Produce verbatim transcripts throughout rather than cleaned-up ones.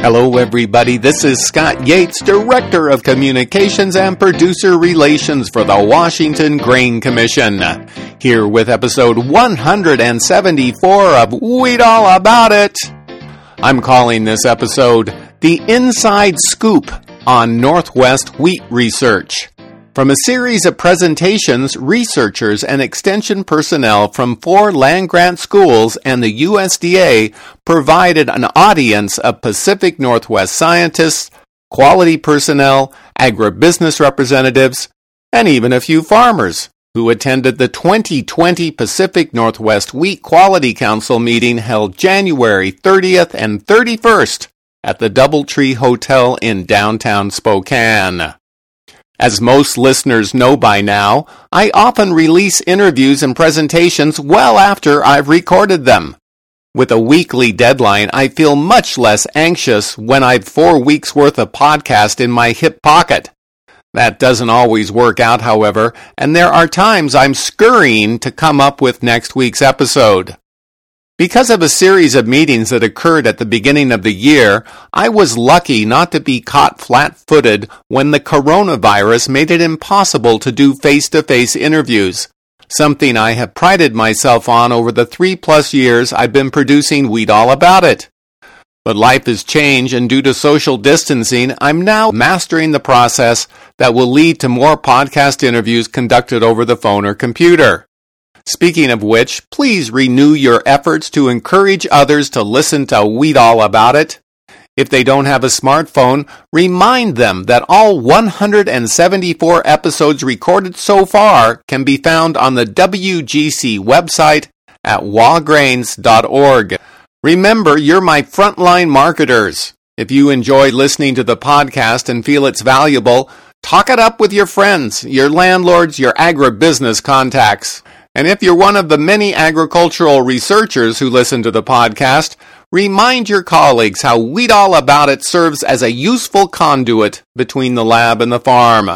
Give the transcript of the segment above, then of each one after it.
Hello, everybody. This is Scott Yates, Director of Communications and Producer Relations for the Washington Grain Commission. Here with episode one hundred seventy-four of Wheat All About It. I'm calling this episode The Inside Scoop on Northwest Wheat Research. From a series of presentations, researchers and extension personnel from four land-grant schools and the U S D A provided an audience of Pacific Northwest scientists, quality personnel, agribusiness representatives, and even a few farmers who attended the twenty twenty Pacific Northwest Wheat Quality Council meeting held January thirtieth and thirty-first at the Doubletree Hotel in downtown Spokane. As most listeners know by now, I often release interviews and presentations well after I've recorded them. With a weekly deadline, I feel much less anxious when I've four weeks' worth of podcast in my hip pocket. That doesn't always work out, however, and there are times I'm scurrying to come up with next week's episode. Because of a series of meetings that occurred at the beginning of the year, I was lucky not to be caught flat-footed when the coronavirus made it impossible to do face-to-face interviews, something I have prided myself on over the three-plus years I've been producing Wheat All About It. But life has changed, and due to social distancing, I'm now mastering the process that will lead to more podcast interviews conducted over the phone or computer. Speaking of which, please renew your efforts to encourage others to listen to Wheat All About It. If they don't have a smartphone, remind them that all one hundred seventy-four episodes recorded so far can be found on the W G C website at wagrains dot org. Remember, you're my frontline marketers. If you enjoy listening to the podcast and feel it's valuable, talk it up with your friends, your landlords, your agribusiness contacts. And if you're one of the many agricultural researchers who listen to the podcast, remind your colleagues how Wheat All About It serves as a useful conduit between the lab and the farm.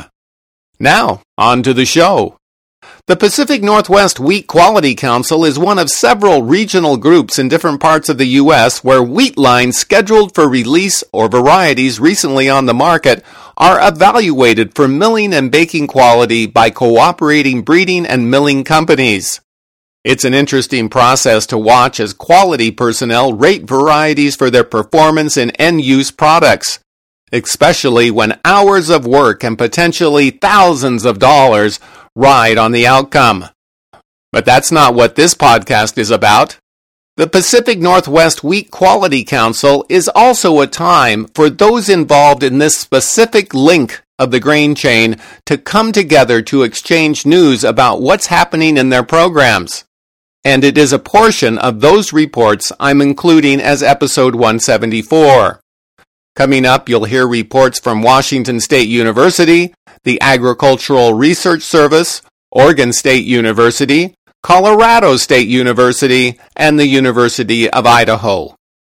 Now, on to the show. The Pacific Northwest Wheat Quality Council is one of several regional groups in different parts of the U S where wheat lines scheduled for release or varieties recently on the market are evaluated for milling and baking quality by cooperating breeding and milling companies. It's an interesting process to watch as quality personnel rate varieties for their performance in end-use products, especially when hours of work and potentially thousands of dollars ride on the outcome. But that's not what this podcast is about. The Pacific Northwest Wheat Quality Council is also a time for those involved in this specific link of the grain chain to come together to exchange news about what's happening in their programs. And it is a portion of those reports I'm including as episode one seventy-four. Coming up, you'll hear reports from Washington State University, the Agricultural Research Service, Oregon State University, Colorado State University, and the University of Idaho.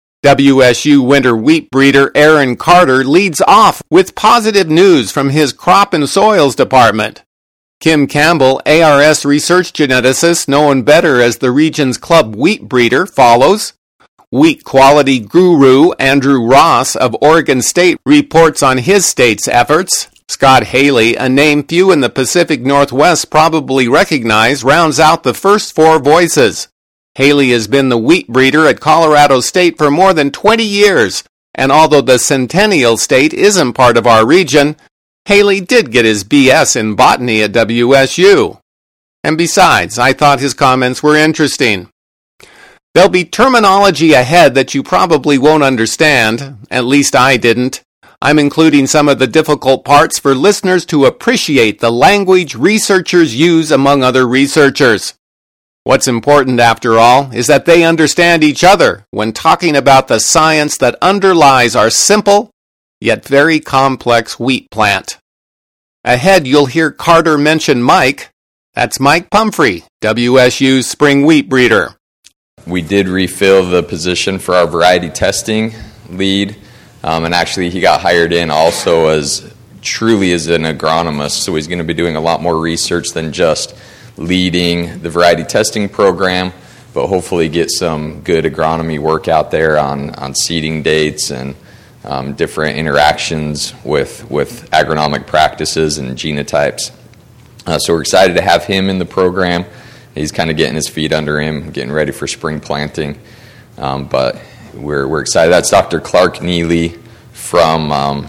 W S U winter wheat breeder Aaron Carter leads off with positive news from his Crop and Soils Department. Kim Campbell, A R S research geneticist known better as the region's club wheat breeder, follows. Wheat quality guru Andrew Ross of Oregon State reports on his state's efforts. Scott Haley, a name few in the Pacific Northwest probably recognize, rounds out the first four voices. Haley has been the wheat breeder at Colorado State for more than twenty years, and although the Centennial State isn't part of our region, Haley did get his B S in botany at W S U. And besides, I thought his comments were interesting. There'll be terminology ahead that you probably won't understand, at least I didn't. I'm including some of the difficult parts for listeners to appreciate the language researchers use among other researchers. What's important, after all, is that they understand each other when talking about the science that underlies our simple, yet very complex wheat plant. Ahead, you'll hear Carter mention Mike. That's Mike Pumphrey, W S U's spring wheat breeder. We did refill the position for our variety testing lead. Um, and actually, he got hired in also as truly as an agronomist, so he's going to be doing a lot more research than just leading the variety testing program, but hopefully get some good agronomy work out there on, on seeding dates and um, different interactions with, with agronomic practices and genotypes. Uh, so we're excited to have him in the program. He's kind of getting his feet under him, getting ready for spring planting. Um, but we're we're excited. That's Doctor Clark Neely from um,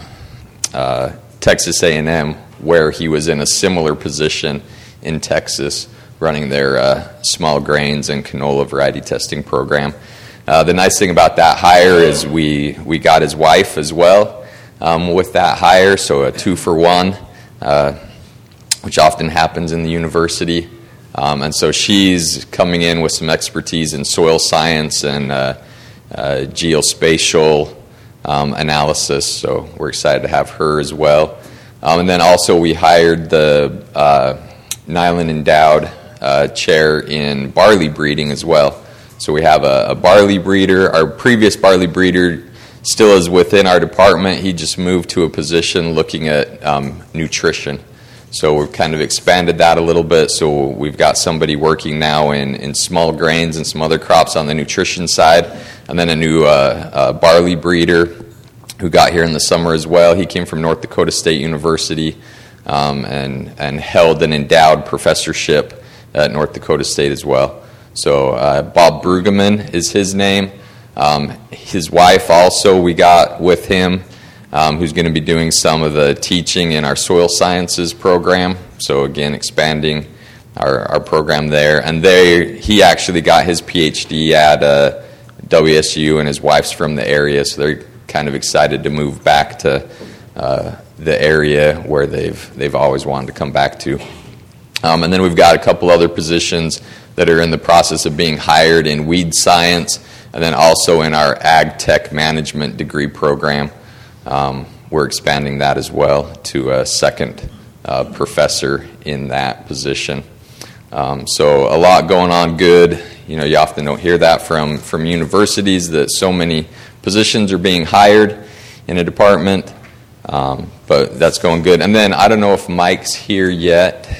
uh, Texas A and M, where he was in a similar position in Texas, running their uh, small grains and canola variety testing program. Uh, the nice thing about that hire is we, we got his wife as well um, with that hire, so a two for one, uh, which often happens in the university. Um, and so she's coming in with some expertise in soil science and uh, uh, geospatial um, analysis, so we're excited to have her as well. Um, and then also we hired the uh, Nylon Endowed uh, chair in barley breeding as well. So we have a, a barley breeder. Our previous barley breeder still is within our department. He just moved to a position looking at um, nutrition. So we've kind of expanded that a little bit. So we've got somebody working now in, in small grains and some other crops on the nutrition side. And then a new uh, uh, barley breeder who got here in the summer as well. He came from North Dakota State University um, and, and held an endowed professorship at North Dakota State as well. So uh, Bob Brueggemann is his name. Um, his wife also we got with him, um, who's going to be doing some of the teaching in our soil sciences program. So again, expanding our, our program there. And they, he actually got his P H D at uh, W S U, and his wife's from the area, so they're kind of excited to move back to uh, the area where they've they've always wanted to come back to. Um, and then we've got a couple other positions that are in the process of being hired in weed science, and then also in our ag tech management degree program. Um, we're expanding that as well to a second uh, professor in that position. Um, so a lot going on good. You know, you often don't hear that from, from universities, that so many positions are being hired in a department, um, but that's going good. And then I don't know if Mike's here yet.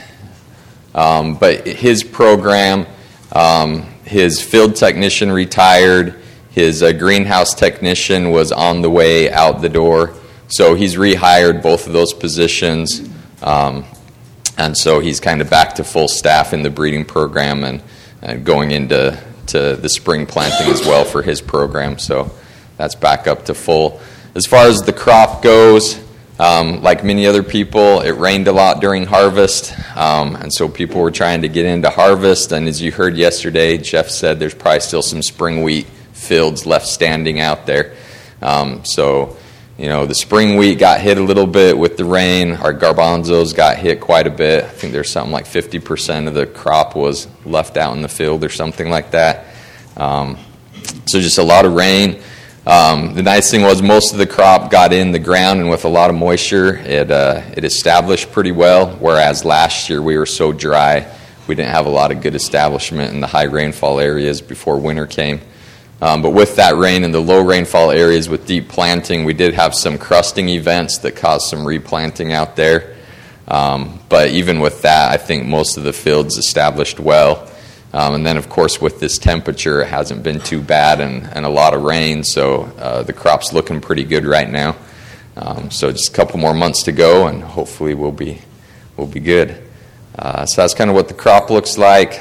Um, but his program, um, his field technician retired, his uh, greenhouse technician was on the way out the door, so he's rehired both of those positions, um, and so he's kind of back to full staff in the breeding program and, and going into to the spring planting as well for his program, so that's back up to full. As far as the crop goes, Um, like many other people, it rained a lot during harvest, um, and so people were trying to get into harvest, and as you heard yesterday, Jeff said there's probably still some spring wheat fields left standing out there. Um, so, you know, the spring wheat got hit a little bit with the rain. Our garbanzos got hit quite a bit. I think there's something like fifty percent of the crop was left out in the field or something like that. Um, so just a lot of rain. Um, the nice thing was most of the crop got in the ground, and with a lot of moisture, it uh, it established pretty well, whereas last year we were so dry, we didn't have a lot of good establishment in the high rainfall areas before winter came. Um, but with that rain in the low rainfall areas with deep planting, we did have some crusting events that caused some replanting out there. Um, but even with that, I think most of the fields established well. Um, and then, of course, with this temperature, it hasn't been too bad, and, and a lot of rain, so uh, the crop's looking pretty good right now. Um, so just a couple more months to go, and hopefully we'll be we'll be good. Uh, so that's kind of what the crop looks like.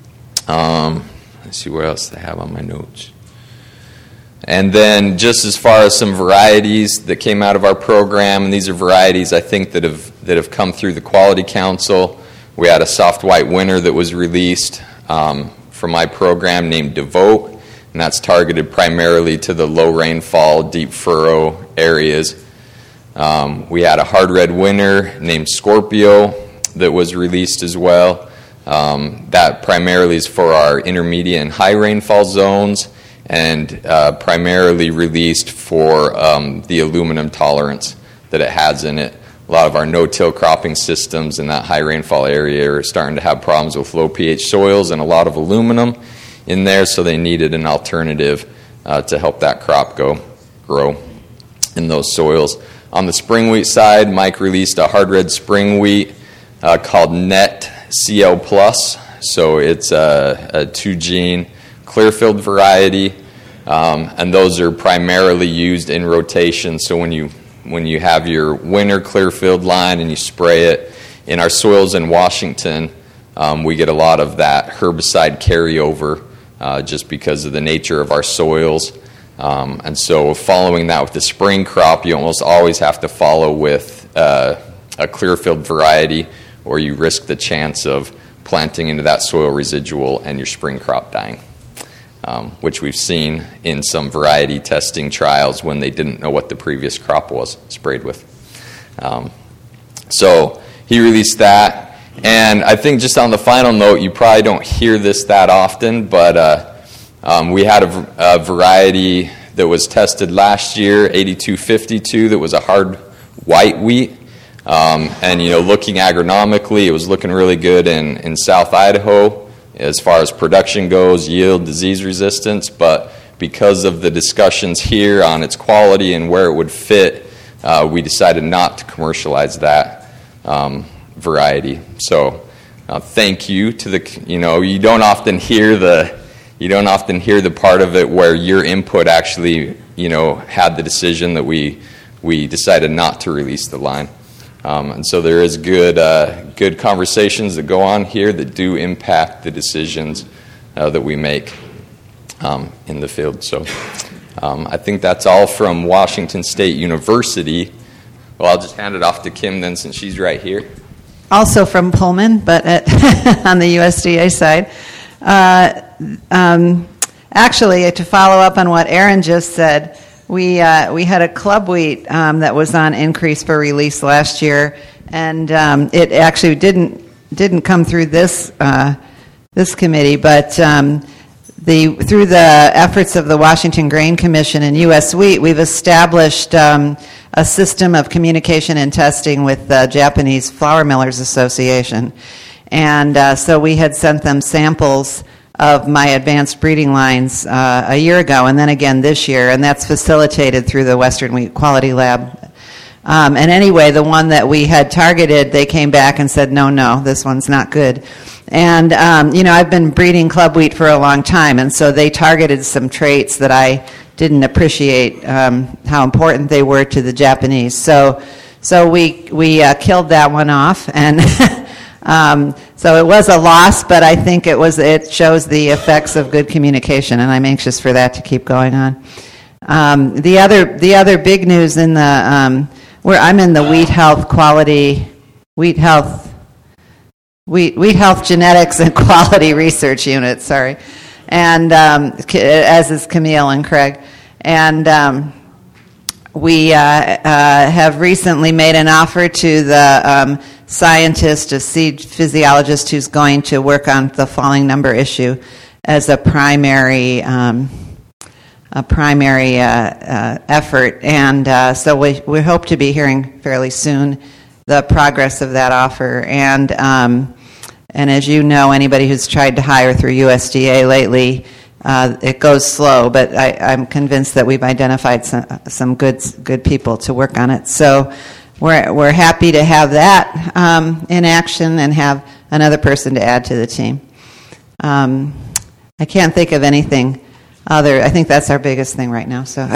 Um, let's see what else I have on my notes. And then just as far as some varieties that came out of our program, and these are varieties I think that have that have come through the Quality Council. We had a soft white winter that was released Um, from my program named Devote, and that's targeted primarily to the low rainfall, deep furrow areas. Um, we had a hard red winter named Scorpio that was released as well. Um, that primarily is for our intermediate and high rainfall zones, and uh, primarily released for um, the aluminum tolerance that it has in it. A lot of our no-till cropping systems in that high rainfall area are starting to have problems with low pH soils and a lot of aluminum in there, so they needed an alternative uh, to help that crop go grow in those soils. On the spring wheat side, Mike released a hard red spring wheat uh, called Net C L Plus. So it's a, a two-gene clear-filled variety. Um, and those are primarily used in rotation. So when you when you have your winter Clearfield line and you spray it, in our soils in Washington, um, we get a lot of that herbicide carryover uh, just because of the nature of our soils. Um, and so following that with the spring crop, you almost always have to follow with uh, a Clearfield variety, or you risk the chance of planting into that soil residual and your spring crop dying. Um, which we've seen in some variety testing trials when they didn't know what the previous crop was sprayed with. Um, so he released that. And I think just on the final note, you probably don't hear this that often, but uh, um, we had a, a variety that was tested last year, eighty-two fifty-two, that was a hard white wheat. Um, and, you know, looking agronomically, it was looking really good in, in South Idaho as far as production goes, yield, disease resistance, but because of the discussions here on its quality and where it would fit, uh, we decided not to commercialize that um, variety. So uh, thank you to the, you know, you don't often hear the, you don't often hear the part of it where your input actually, you know, had the decision that we, we decided not to release the line. Um, and so there is good uh, good conversations that go on here that do impact the decisions uh, that we make um, in the field. So um, I think that's all from Washington State University. Well, I'll just hand it off to Kim then, since she's right here. Also from Pullman, but at on the U S D A side. Uh, um, actually, to follow up on what Aaron just said, We uh, we had a club wheat um, that was on increase for release last year, and um, it actually didn't didn't come through this uh, this committee, but um, the through the efforts of the Washington Grain Commission and U S Wheat, we've established um, a system of communication and testing with the Japanese Flour Millers Association, and uh, so we had sent them samples of my advanced breeding lines uh, a year ago, and then again this year, and that's facilitated through the Western Wheat Quality Lab. Um, and anyway, the one that we had targeted, they came back and said, no, no, this one's not good. And, um, you know, I've been breeding club wheat for a long time, and so they targeted some traits that I didn't appreciate um, how important they were to the Japanese. So so we, we uh, killed that one off, and Um, so it was a loss, but I think it was. It shows the effects of good communication, and I'm anxious for that to keep going on. Um, the other, the other big news in the um, where I'm in the wheat health quality, wheat health, wheat wheat health genetics and quality research unit. Sorry, and um, as is Camille and Craig, and um, we uh, uh, have recently made an offer to the um, scientist, a seed physiologist who's going to work on the falling number issue as a primary um, a primary uh, uh, effort. And uh, so we, we hope to be hearing fairly soon the progress of that offer. And um, and as you know, anybody who's tried to hire through U S D A lately, uh, it goes slow, but I, I'm convinced that we've identified some, some good good people to work on it. So We're we're happy to have that um, in action and have another person to add to the team. Um, I can't think of anything other. I think that's our biggest thing right now. So,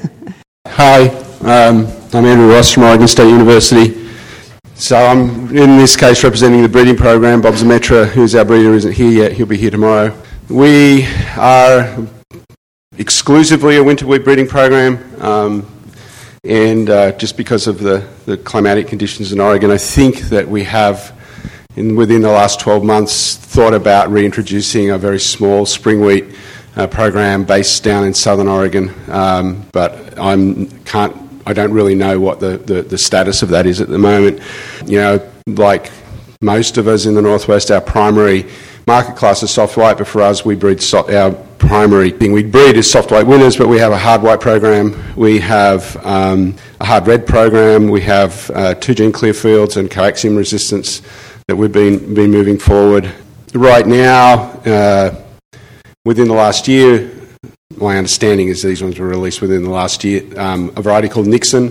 hi, um, I'm Andrew Ross from Oregon State University. So I'm in this case representing the breeding program. Bob Zemetra, who's our breeder, isn't here yet. He'll be here tomorrow. We are exclusively a winter wheat breeding program. Um, And uh, just because of the, the climatic conditions in Oregon, I think that we have, in, within the last twelve months, thought about reintroducing a very small spring wheat uh, program based down in southern Oregon. Um, but I'm can't I don't really know what the, the, the status of that is at the moment. You know, like most of us in the Northwest, our primary market class is soft white, but for us, we breed so, our primary thing we breed is soft white winners, but we have a hard white program, we have um, a hard red program, we have uh, two gene Clearfields and coaxium resistance that we've been been moving forward. Right now, uh, within the last year, my understanding is these ones were released within the last year, um, a variety called Nixon,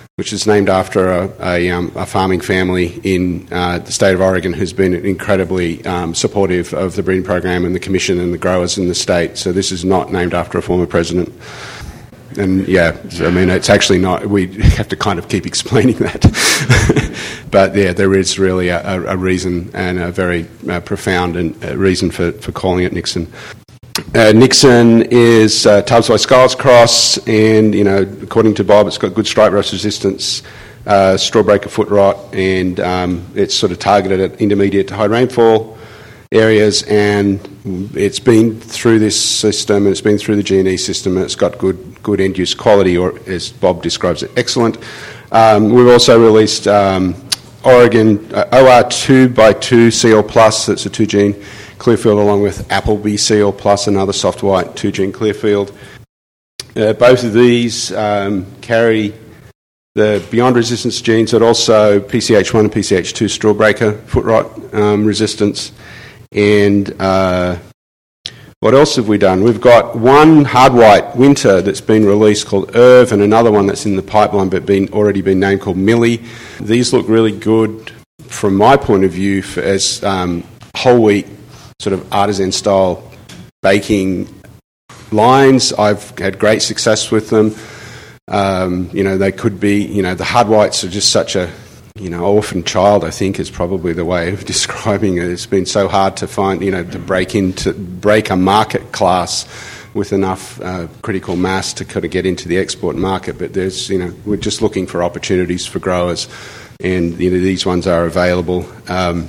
which is named after a, a, um, a farming family in uh, the state of Oregon who's been incredibly um, supportive of the breeding program and the commission and the growers in the state. So this is not named after a former president. And yeah, I mean, it's actually not, we have to kind of keep explaining that. But yeah, there is really a, a reason, and a very uh, profound and, uh, reason for, for calling it Nixon. Uh, Nixon is uh, Tubbs by Skiles cross, and, you know, according to Bob, it's got good stripe rust resistance, uh, straw breaker foot rot, and um, it's sort of targeted at intermediate to high rainfall areas, and it's been through this system, and it's been through the G and E system, and it's got good good end-use quality, or as Bob describes it, excellent. Um, we've also released um, Oregon uh, O R two by two C L Plus, that's a two-gene Clearfield, along with Appleby C L Plus, another soft white two-gene Clearfield. Uh, both of these um, carry the beyond resistance genes, but also P C H one and P C H two straw breaker foot rot um, resistance. And uh, what else have we done? We've got one hard white winter that's been released called Irv, and another one that's in the pipeline but been already been named called Millie. These look really good from my point of view for, as um, whole wheat sort of artisan style baking lines. I've had great success with them. Um, you know, they could be, you know, the hard whites are just such a, you know, orphan child, I think, is probably the way of describing it. It's been so hard to find, you know, to break into, break a market class with enough uh, critical mass to kind of get into the export market. But there's, you know, we're just looking for opportunities for growers, and, you know, these ones are available. Um,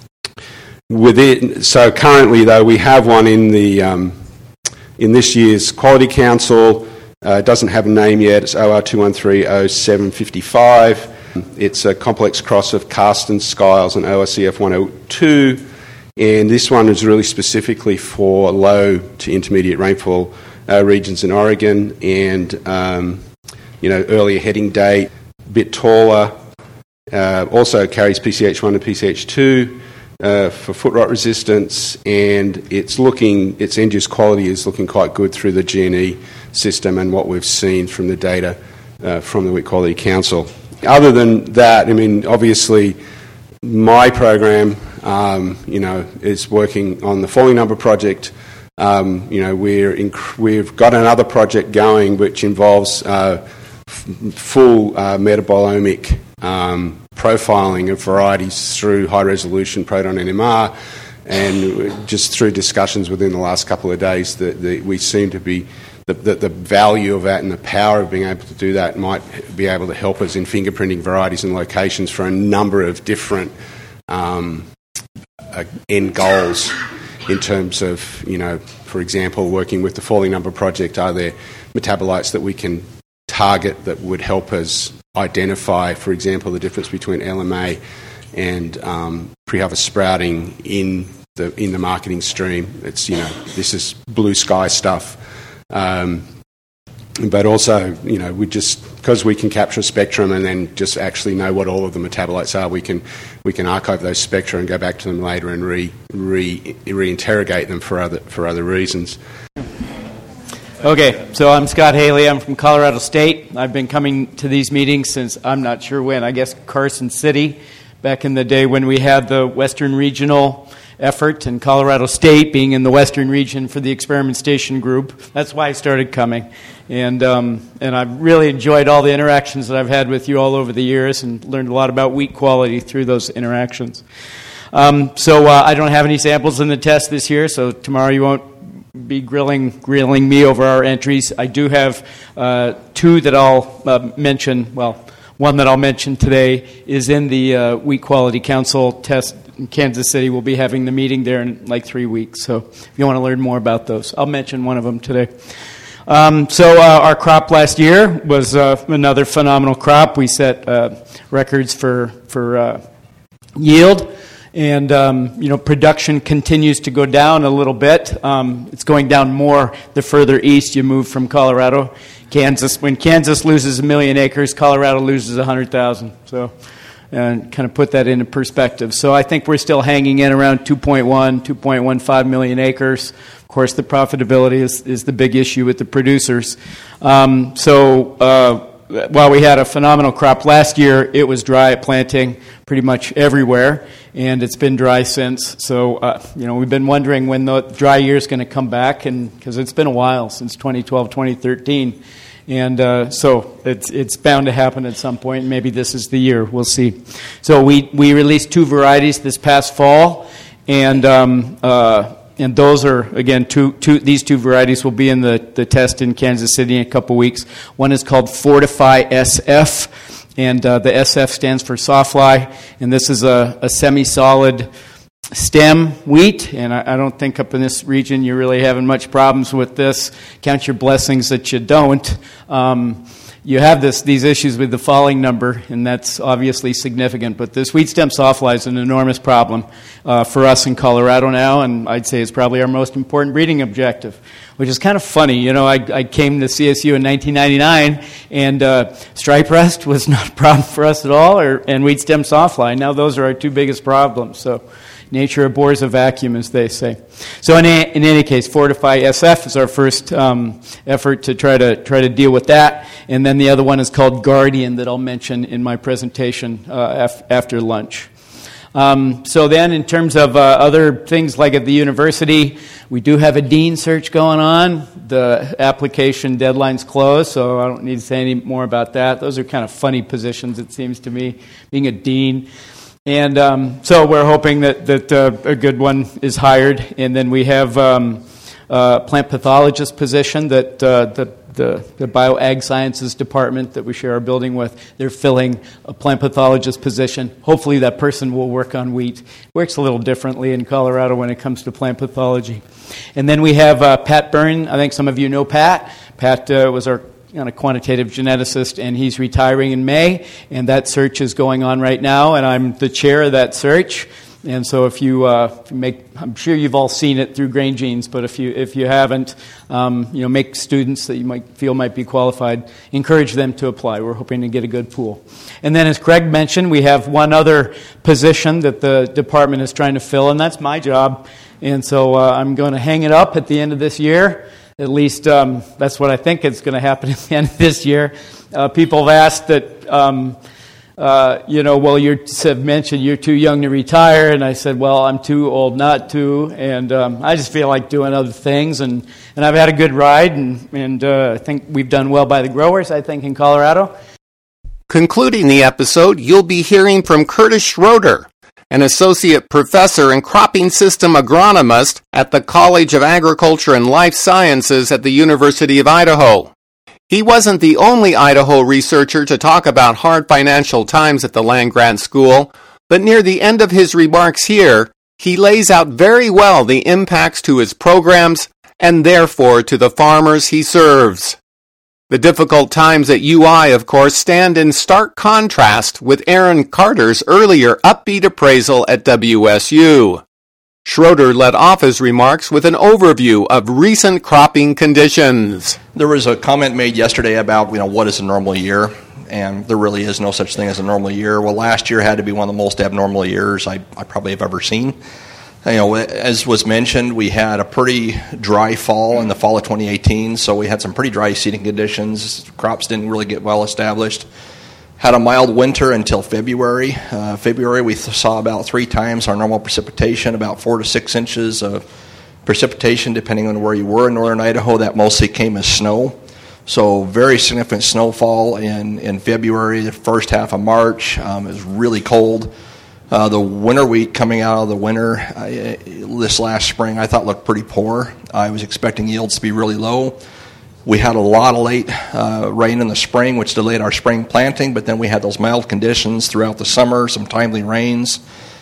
with it, so currently, though, we have one in the um, in this year's Quality Council. Uh, it doesn't have a name yet. It's O R two one three oh seven five. It's a complex cross of Carsten, Skiles, and O R C F one oh two, and this one is really specifically for low to intermediate rainfall uh, regions in Oregon, and um, you know, earlier heading date, a bit taller. Uh, also carries P C H one and P C H two uh, for foot rot resistance, and it's looking, its end-use quality is looking quite good through the G and E system and what we've seen from the data uh, from the Wheat Quality Council. Other than that, I mean, obviously, my program, um, you know, is working on the falling number project. Um, you know, we're inc- we've got another project going which involves uh, f- full uh, metabolomic um, profiling of varieties through high-resolution proton N M R, and just through discussions within the last couple of days, that, that we seem to be The, the, the value of that and the power of being able to do that might be able to help us in fingerprinting varieties and locations for a number of different um, uh, end goals in terms of, you know, for example, working with the Falling Number Project, are there metabolites that we can target that would help us identify, for example, the difference between L M A and um, pre-harvest sprouting in the in the marketing stream? It's, you know, this is blue sky stuff. Um, but also, you know, we just, because we can capture a spectrum and then just actually know what all of the metabolites are, we can we can archive those spectra and go back to them later and re re reinterrogate them for other for other reasons. Okay, so I'm Scott Haley. I'm from Colorado State. I've been coming to these meetings since I'm not sure when. I guess Carson City, back in the day when we had the Western Regional effort, and Colorado State being in the Western region for the Experiment Station group. That's why I started coming. And um, and I've really enjoyed all the interactions that I've had with you all over the years, and learned a lot about wheat quality through those interactions. Um, so uh, I don't have any samples in the test this year, so tomorrow you won't be grilling grilling me over our entries. I do have uh, two that I'll uh, mention, well, one that I'll mention today is in the uh, Wheat Quality Council test in Kansas City. We'll be having the meeting there in like three weeks. So if you want to learn more about those, I'll mention one of them today. Um, so uh, our crop last year was uh, another phenomenal crop. We set uh, records for for uh, yield, and um, you know, production continues to go down a little bit. Um, it's going down more the further east you move from Colorado. Kansas, when Kansas loses a million acres, Colorado loses a hundred thousand. So, and kind of put that into perspective. So I think we're still hanging in around two point one, two point one five million acres. Of course, the profitability is, is the big issue with the producers. Um, so uh, while we had a phenomenal crop last year, it was dry at planting pretty much everywhere, and it's been dry since. So, uh, you know, we've been wondering when the dry year is going to come back, and because it's been a while since twenty twelve, twenty thirteen. And uh, so it's it's bound to happen at some point. Maybe this is the year. We'll see. So we, we released two varieties this past fall, and um, uh, and those are, again, two, two these two varieties will be in the, the test in Kansas City in a couple weeks. One is called Fortify S F, and uh, the S F stands for Sawfly, and this is a, a semi-solid stem wheat, and I, I don't think up in this region you're really having much problems with this. Count your blessings that you don't. Um, you have this these issues with the falling number, and that's obviously significant. But this wheat stem sawfly is an enormous problem uh, for us in Colorado now, and I'd say it's probably our most important breeding objective, which is kind of funny. You know, I, I came to C S U in nineteen ninety-nine, and uh, stripe rust was not a problem for us at all, or and wheat stem sawfly. Now those are our two biggest problems. So nature abhors a vacuum, as they say. So in, a, in any case, Fortify S F is our first um, effort to try to try to deal with that, and then the other one is called Guardian that I'll mention in my presentation uh, af- after lunch. Um, so then, in terms of uh, other things like at the university, we do have a dean search going on. The application deadline's closed, so I don't need to say any more about that. Those are kind of funny positions, it seems to me, being a dean. And um, so we're hoping that, that uh, a good one is hired. And then we have um, a plant pathologist position that uh, the, the, the Bioag Sciences department that we share our building with, they're filling a plant pathologist position. Hopefully that person will work on wheat. It works a little differently in Colorado when it comes to plant pathology. And then we have uh, Pat Byrne. I think some of you know Pat. Pat uh, was our kind of quantitative geneticist, and he's retiring in May, and that search is going on right now, and I'm the chair of that search. And so if you, uh, if you make, I'm sure you've all seen it through Grain Genes, but if you if you haven't, um, you know, make students that you might feel might be qualified, encourage them to apply. We're hoping to get a good pool. And then, as Craig mentioned, we have one other position that the department is trying to fill, and that's my job. And so uh, I'm going to hang it up at the end of this year. At least um, that's what I think is going to happen at the end of this year. Uh, people have asked that, um, uh, you know, well, you have mentioned you're too young to retire, and I said, well, I'm too old not to, and um, I just feel like doing other things, and, and I've had a good ride, and, and uh, I think we've done well by the growers, I think, in Colorado. Concluding the episode, you'll be hearing from Curtis Schroeder, an associate professor and cropping system agronomist at the College of Agriculture and Life Sciences at the University of Idaho. He wasn't the only Idaho researcher to talk about hard financial times at the land-grant school, but near the end of his remarks here, he lays out very well the impacts to his programs and therefore to the farmers he serves. The difficult times at U I, of course, stand in stark contrast with Aaron Carter's earlier upbeat appraisal at W S U. Schroeder led off his remarks with an overview of recent cropping conditions. There was a comment made yesterday about, you know, what is a normal year, and there really is no such thing as a normal year. Well, last year had to be one of the most abnormal years I, I probably have ever seen. You know, as was mentioned, we had a pretty dry fall in the fall of twenty eighteen, so we had some pretty dry seeding conditions. Crops didn't really get well established. Had a mild winter until February. Uh, February, we th- saw about three times our normal precipitation, about four to six inches of precipitation, depending on where you were in northern Idaho. That mostly came as snow. So very significant snowfall in, in February, the first half of March. Um, it was really cold. Uh, the winter wheat coming out of the winter uh, this last spring I thought looked pretty poor. I was expecting yields to be really low. We had a lot of late uh, rain in the spring, which delayed our spring planting, but then we had those mild conditions throughout the summer, some timely rains.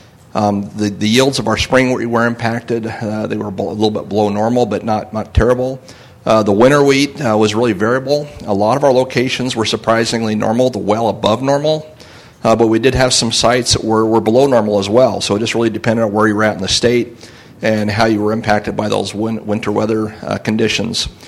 Um, the, the yields of our spring were, were impacted. Uh, they were a little bit below normal, but not, not terrible. Uh, the winter wheat uh, was really variable. A lot of our locations were surprisingly normal to well above normal. Uh, but we did have some sites that were, were below normal as well, so it just really depended on where you were at in the state and how you were impacted by those win- winter weather uh, conditions.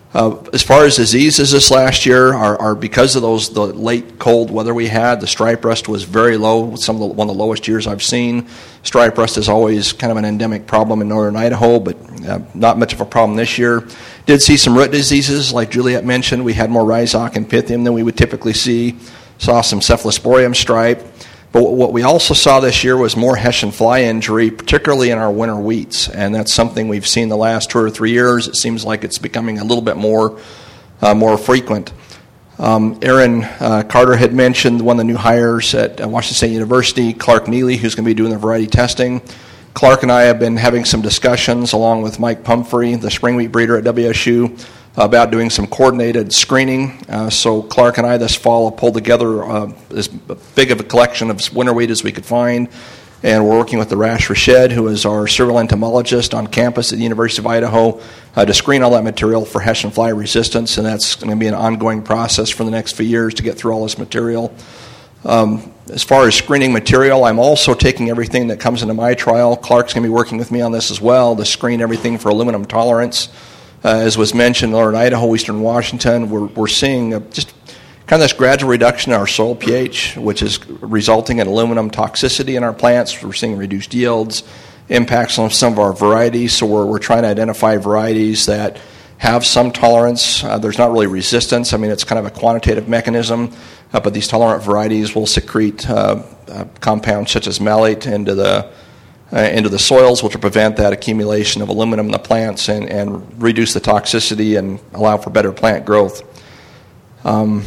Uh, as far as diseases this last year, are, are because of those the late cold weather we had, the stripe rust was very low. Some of the, one of the lowest years I've seen. Stripe rust is always kind of an endemic problem in northern Idaho, but uh, not much of a problem this year. Did see some root diseases, like Juliet mentioned. We had more rhizoc and pythium than we would typically see. Saw some cephalosporium stripe. But what we also saw this year was more Hessian fly injury, particularly in our winter wheats, and that's something we've seen the last two or three years. It seems like it's becoming a little bit more uh, more frequent. Um, Aaron uh, Carter had mentioned one of the new hires at uh, Washington State University, Clark Neely, who's going to be doing the variety testing. Clark and I have been having some discussions, along with Mike Pumphrey, the spring wheat breeder at W S U, about doing some coordinated screening. Uh, so Clark and I this fall have pulled together uh, as big of a collection of winter wheat as we could find, and we're working with the Rash Rashed, who is our cereal entomologist on campus at the University of Idaho, uh, to screen all that material for Hessian fly resistance, and that's going to be an ongoing process for the next few years to get through all this material. Um, as far as screening material, I'm also taking everything that comes into my trial. Clark's going to be working with me on this as well to screen everything for aluminum tolerance. Uh, as was mentioned, northern Idaho, eastern Washington, we're, we're seeing a, just kind of this gradual reduction in our soil pH, which is resulting in aluminum toxicity in our plants. We're seeing reduced yields, impacts on some of our varieties, so we're, we're trying to identify varieties that have some tolerance. Uh, there's not really resistance. I mean, it's kind of a quantitative mechanism, uh, but these tolerant varieties will secrete uh, uh, compounds such as malate into the Uh, into the soils, which will prevent that accumulation of aluminum in the plants and, and reduce the toxicity and allow for better plant growth. Um,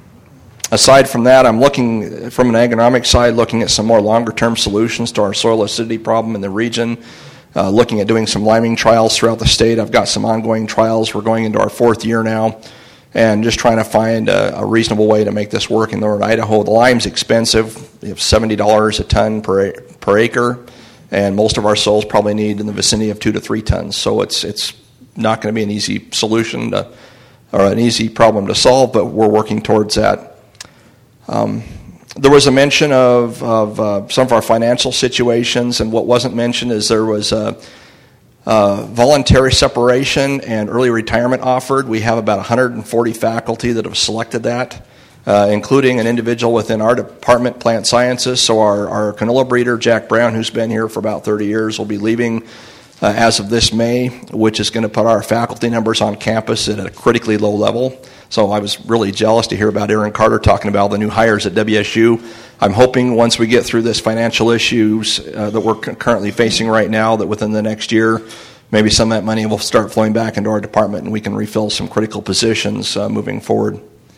aside from that, I'm looking, from an agronomic side, looking at some more longer-term solutions to our soil acidity problem in the region, uh, looking at doing some liming trials throughout the state. I've got some ongoing trials. We're going into our fourth year now, and just trying to find a, a reasonable way to make this work in northern Idaho. The lime's expensive. We have seventy dollars a ton per, per acre. And most of our soils probably need in the vicinity of two to three tons. So it's it's not going to be an easy solution to, or an easy problem to solve, but we're working towards that. Um, there was a mention of, of uh, some of our financial situations, and what wasn't mentioned is there was a, a voluntary separation and early retirement offered. We have about one hundred forty faculty that have selected that. Uh, including an individual within our department, Plant Sciences. So our, our canola breeder, Jack Brown, who's been here for about thirty years, will be leaving uh, as of this May, which is going to put our faculty numbers on campus at a critically low level. So I was really jealous to hear about Aaron Carter talking about the new hires at W S U. I'm hoping once we get through this financial issues uh, that we're c- currently facing right now, that within the next year, maybe some of that money will start flowing back into our department and we can refill some critical positions uh, moving forward.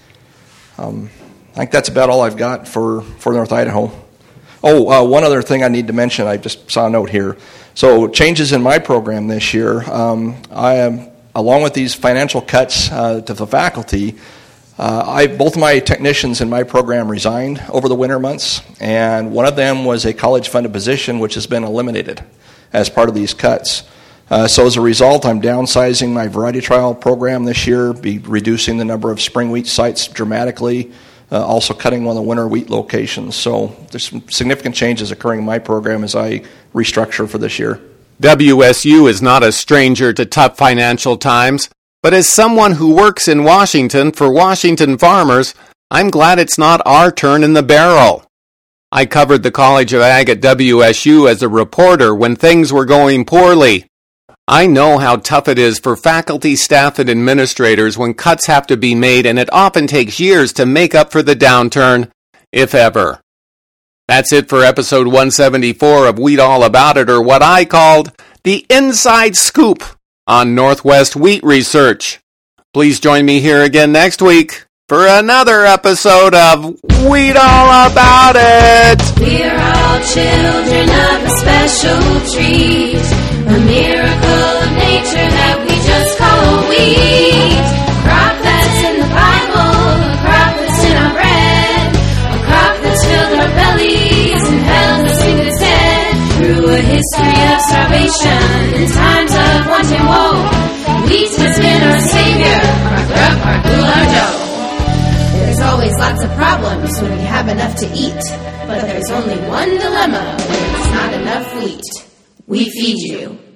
Um, I think that's about all I've got for, for North Idaho. Oh, uh, one other thing I need to mention. I just saw a note here. So changes in my program this year. Um, I am, along with these financial cuts uh, to the faculty, uh, I both of my technicians in my program resigned over the winter months, and one of them was a college-funded position which has been eliminated as part of these cuts. Uh, so as a result, I'm downsizing my variety trial program this year, be reducing the number of spring wheat sites dramatically, uh, also cutting one of the winter wheat locations. So there's some significant changes occurring in my program as I restructure for this year. W S U is not a stranger to tough financial times, but as someone who works in Washington for Washington farmers, I'm glad it's not our turn in the barrel. I covered the College of Ag at W S U as a reporter when things were going poorly. I know how tough it is for faculty, staff, and administrators when cuts have to be made, and it often takes years to make up for the downturn, if ever. That's it for episode one seventy-four of Wheat All About It, or what I called the Inside Scoop on Northwest Wheat Research. Please join me here again next week for another episode of Wheat All About It. We're all children of a special treat. A miracle of nature that we just call wheat. A crop that's in the Bible, a crop that's in our bread, a crop that's filled our bellies and held us in its head. Through a history of starvation and times of want and woe, wheat has been our savior, our grub, our glue, our dough. There's always lots of problems when we have enough to eat, but there's only one dilemma when it's not enough wheat. We feed you.